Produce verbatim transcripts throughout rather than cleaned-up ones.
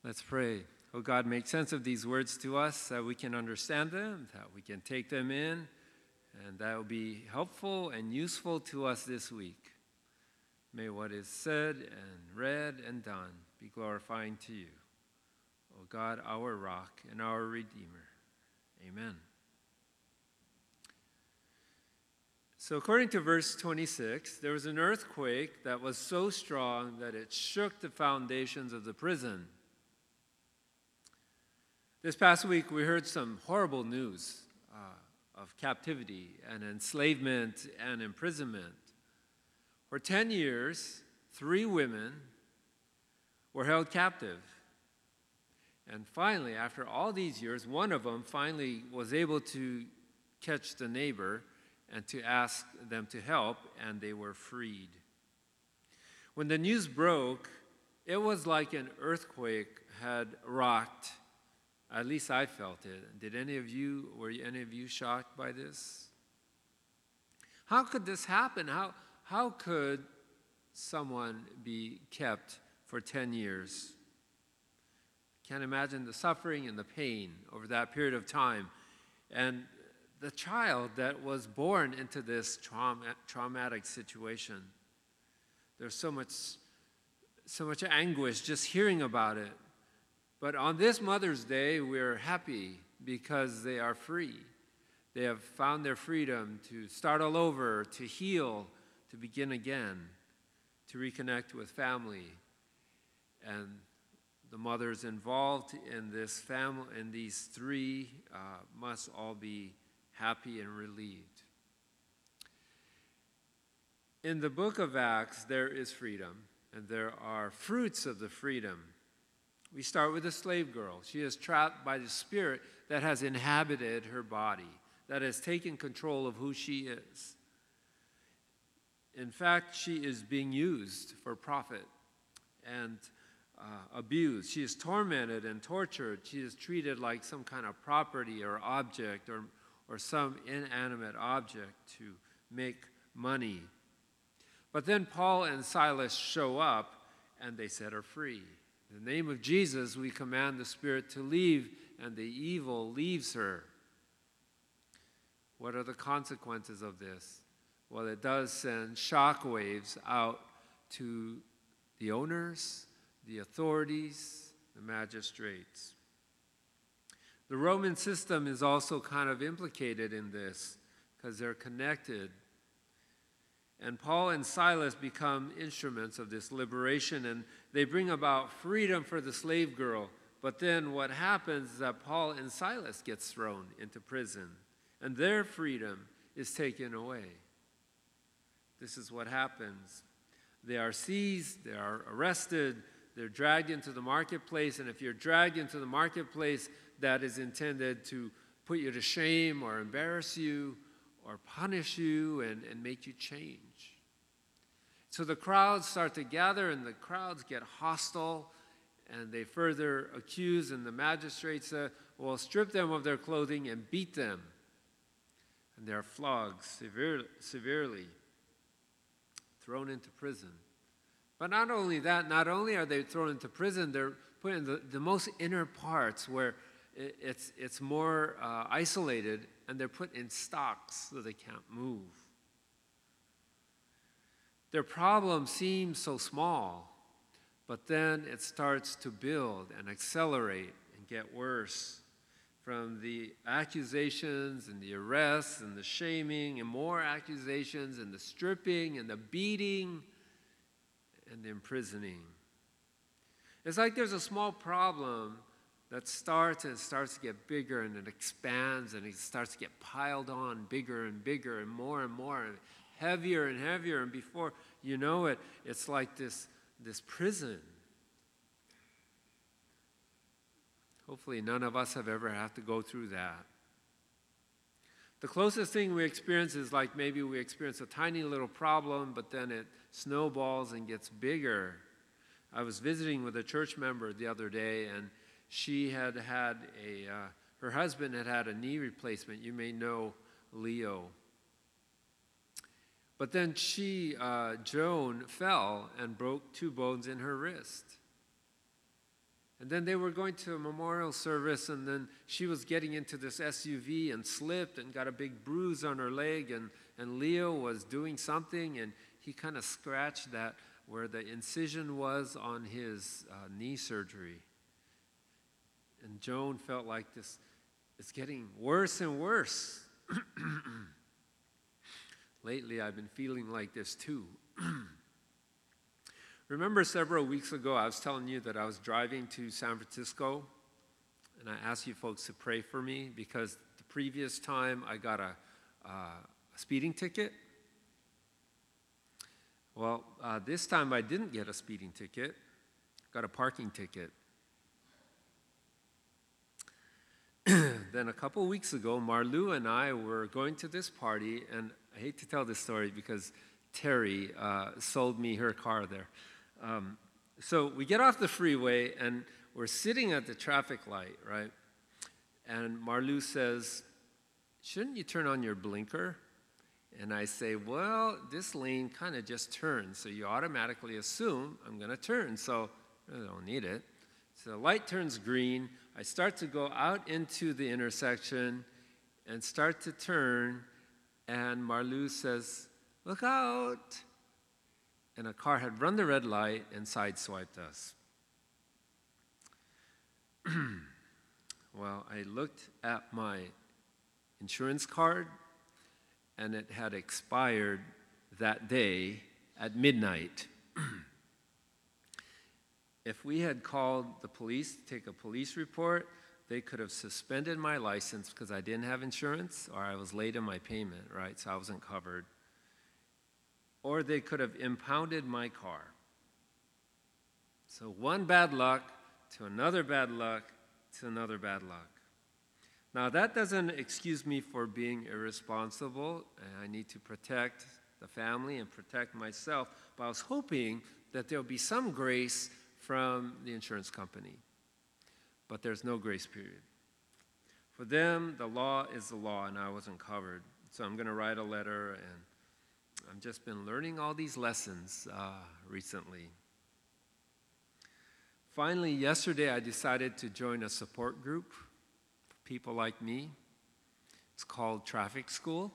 Let's pray. Oh God, make sense of these words to us that we can understand them, that we can take them in, and that will be helpful and useful to us this week. May what is said and read and done be glorifying to you. O God, our rock and our Redeemer. Amen. So according to verse twenty-six, there was an earthquake that was so strong that it shook the foundations of the prison. This past week, we heard some horrible news uh, of captivity and enslavement and imprisonment. For ten years, three women were held captive. And finally, after all these years, one of them finally was able to catch the neighbor and to ask them to help, and they were freed. When the news broke, it was like an earthquake had rocked. At least I felt it. Did any of you, were any of you shocked by this? How could this happen? How, how could someone be kept for ten years? Can't imagine the suffering and the pain over that period of time. And the child that was born into this trauma, traumatic situation. There's so much, so much anguish just hearing about it. But on this Mother's Day, we're happy because they are free. They have found their freedom to start all over, to heal, to begin again, to reconnect with family. And the mothers involved in this family, in these three, uh, must all be happy and relieved. In the book of Acts, there is freedom, and there are fruits of the freedom. We start with a slave girl. She is trapped by the spirit that has inhabited her body, that has taken control of who she is. In fact, she is being used for profit and uh, abused. She is tormented and tortured. She is treated like some kind of property or object or, or some inanimate object to make money. But then Paul and Silas show up and they set her free. In the name of Jesus, we command the spirit to leave, and the evil leaves her. What are the consequences of this? Well, it does send shockwaves out to the owners, the authorities, the magistrates. The Roman system is also kind of implicated in this because they're connected. And Paul and Silas become instruments of this liberation, and they bring about freedom for the slave girl. But then what happens is that Paul and Silas get thrown into prison, and their freedom is taken away. This is what happens. They are seized, they are arrested, they're dragged into the marketplace, and if you're dragged into the marketplace, that is intended to put you to shame or embarrass you, or punish you and, and make you change. So the crowds start to gather, and the crowds get hostile, and they further accuse, and the magistrates uh, will strip them of their clothing and beat them. And they are flogged severe, severely, thrown into prison. But not only that, not only are they thrown into prison, they're put in the, the most inner parts where it, it's, it's more uh, isolated, and they're put in stocks so they can't move. Their problem seems so small, but then it starts to build and accelerate and get worse. From the accusations and the arrests and the shaming and more accusations and the stripping and the beating and the imprisoning. It's like there's a small problem that starts and starts to get bigger, and it expands, and it starts to get piled on bigger and bigger and more and more and heavier and heavier, and before you know it, it's like this, this prison. Hopefully none of us have ever had to go through that. The closest thing we experience is like maybe we experience a tiny little problem, but then it snowballs and gets bigger. I was visiting with a church member the other day, and she had had a, uh, her husband had had a knee replacement. You may know Leo. But then she, uh, Joan, fell and broke two bones in her wrist. And then they were going to a memorial service, and then she was getting into this S U V and slipped and got a big bruise on her leg, and, and Leo was doing something, and he kind of scratched that where the incision was on his uh, knee surgery. And Joan felt like this is getting worse and worse. Lately, I've been feeling like this too. Remember several weeks ago, I was telling you that I was driving to San Francisco, and I asked you folks to pray for me because the previous time I got a, uh, a speeding ticket. Well, uh, this time I didn't get a speeding ticket, got a parking ticket. Then a couple weeks ago, Marlou and I were going to this party, and I hate to tell this story because Terry uh, sold me her car there. Um, so we get off the freeway, and we're sitting at the traffic light, right? And Marlou says, "Shouldn't you turn on your blinker?" And I say, "Well, this lane kind of just turns, so you automatically assume I'm going to turn, so I don't need it." So the light turns green. I start to go out into the intersection and start to turn, and Marlou says, "Look out!" And a car had run the red light and sideswiped us. Well, I looked at my insurance card, and it had expired that day at midnight. If we had called the police to take a police report, they could have suspended my license because I didn't have insurance, or I was late in my payment, right? So I wasn't covered. Or they could have impounded my car. So one bad luck to another bad luck to another bad luck. Now that doesn't excuse me for being irresponsible, and I need to protect the family and protect myself, but I was hoping that there would be some grace from the insurance company. But there's no grace period. For them, the law is the law, and I wasn't covered. So I'm going to write a letter, and I've just been learning all these lessons uh, recently. Finally, yesterday I decided to join a support group for people like me. It's called Traffic School.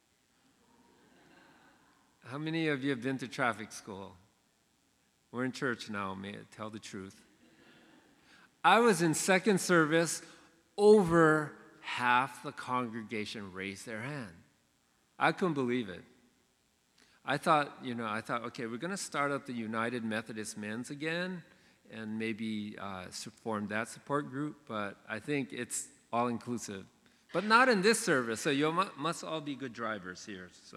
How many of you have been to traffic school? We're in church now, may I tell the truth. I was in second service, over half the congregation raised their hand. I couldn't believe it. I thought, you know, I thought, okay, we're going to start up the United Methodist Men's again and maybe uh, form that support group, but I think it's all-inclusive. But not in this service, so you must all be good drivers here. So,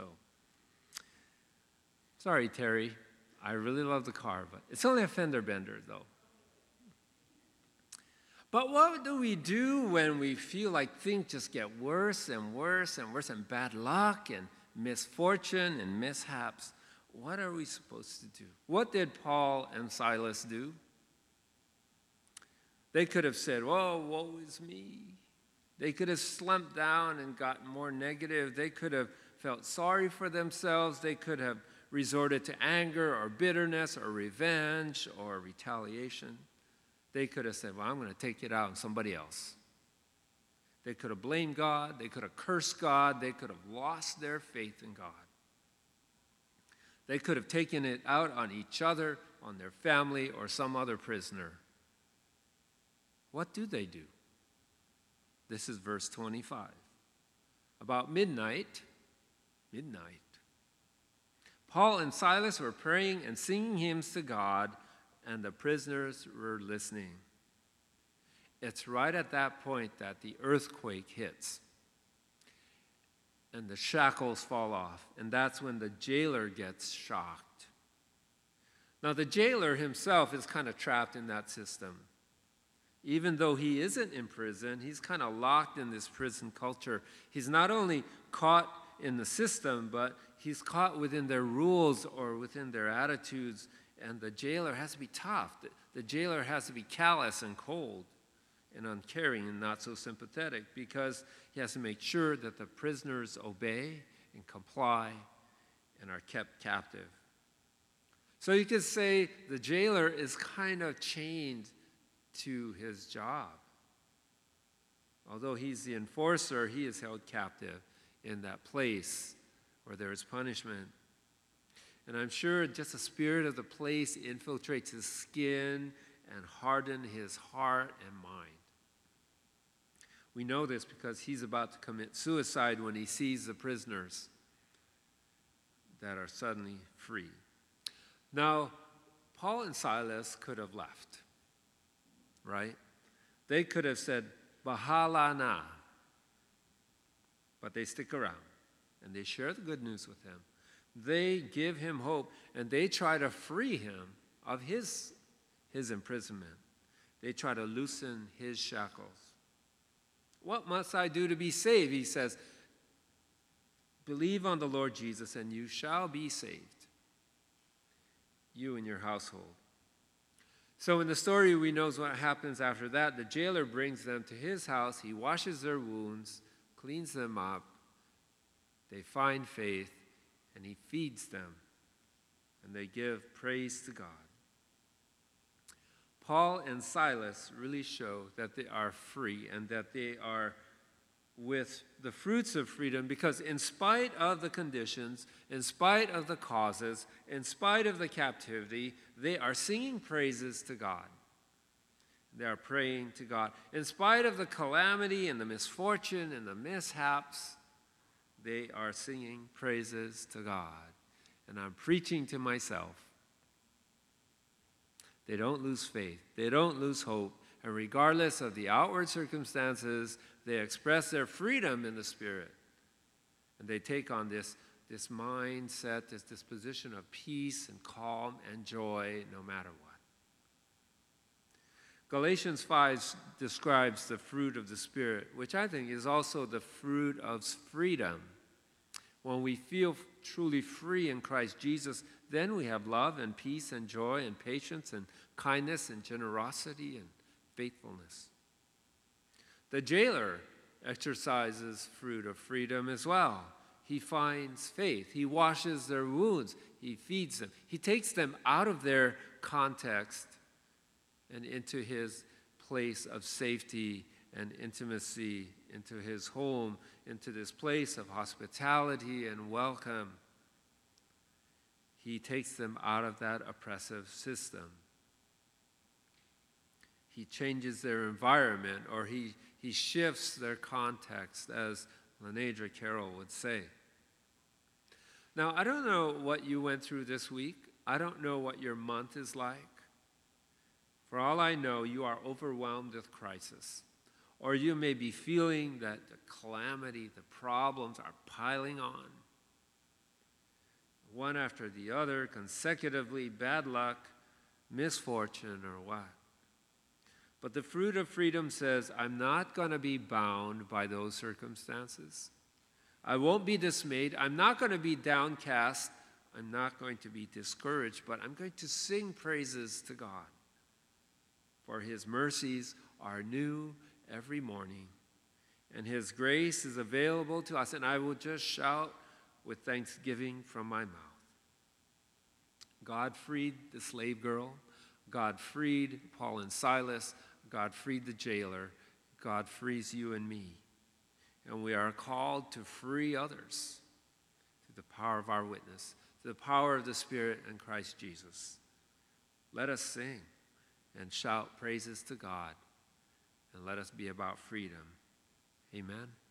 sorry, Terry. I really love the car, but it's only a fender bender, though. But what do we do when we feel like things just get worse and worse and worse and bad luck and misfortune and mishaps? What are we supposed to do? What did Paul and Silas do? They could have said, "Whoa, woe is me." They could have slumped down and gotten more negative. They could have felt sorry for themselves. They could have resorted to anger or bitterness or revenge or retaliation. They could have said, "Well, I'm going to take it out on somebody else." They could have blamed God. They could have cursed God. They could have lost their faith in God. They could have taken it out on each other, on their family, or some other prisoner. What do they do? This is verse twenty-five. About midnight, midnight, Paul and Silas were praying and singing hymns to God, and the prisoners were listening. It's right at that point that the earthquake hits and the shackles fall off, and that's when the jailer gets shocked. Now, the jailer himself is kind of trapped in that system. Even though he isn't in prison, he's kind of locked in this prison culture. He's not only caught in the system, but he's caught within their rules or within their attitudes, and the jailer has to be tough. The, the jailer has to be callous and cold and uncaring and not so sympathetic, because he has to make sure that the prisoners obey and comply and are kept captive. So you could say the jailer is kind of chained to his job. Although he's the enforcer, he is held captive in that place where there is punishment. And I'm sure just the spirit of the place infiltrates his skin and hardens his heart and mind. We know this because he's about to commit suicide when he sees the prisoners that are suddenly free. Now, Paul and Silas could have left, right? They could have said, Bahalana. But they stick around, and they share the good news with him. They give him hope, and they try to free him of his, his imprisonment. They try to loosen his shackles. What must I do to be saved? He says, believe on the Lord Jesus, and you shall be saved, you and your household. So in the story, we know what happens after that. The jailer brings them to his house. He washes their wounds, cleans them up. They find faith, and he feeds them, and they give praise to God. Paul and Silas really show that they are free and that they are with the fruits of freedom, because in spite of the conditions, in spite of the causes, in spite of the captivity, they are singing praises to God. They are praying to God. In spite of the calamity and the misfortune and the mishaps, they are singing praises to God. And I'm preaching to myself. They don't lose faith. They don't lose hope. And regardless of the outward circumstances, they express their freedom in the Spirit. And they take on this, this mindset, this disposition of peace and calm and joy no matter what. Galatians five describes the fruit of the Spirit, which I think is also the fruit of freedom. When we feel truly free in Christ Jesus, then we have love and peace and joy and patience and kindness and generosity and faithfulness. The jailer exercises fruit of freedom as well. He finds faith. He washes their wounds. He feeds them. He takes them out of their context and into his place of safety and intimacy, into his home, into this place of hospitality and welcome. He takes them out of that oppressive system. He changes their environment, or he, he shifts their context, as Lenedra Carroll would say. Now, I don't know what you went through this week. I don't know what your month is like. For all I know, you are overwhelmed with crisis. Or you may be feeling that the calamity, the problems are piling on. One after the other, consecutively, bad luck, misfortune, or what. But the fruit of freedom says, I'm not going to be bound by those circumstances. I won't be dismayed. I'm not going to be downcast. I'm not going to be discouraged, but I'm going to sing praises to God. For his mercies are new every morning, and his grace is available to us, and I will just shout with thanksgiving from my mouth. God freed the slave girl. God freed Paul and Silas. God freed the jailer. God frees you and me. And we are called to free others through the power of our witness, through the power of the Spirit and Christ Jesus. Let us sing and shout praises to God, and let us be about freedom. Amen.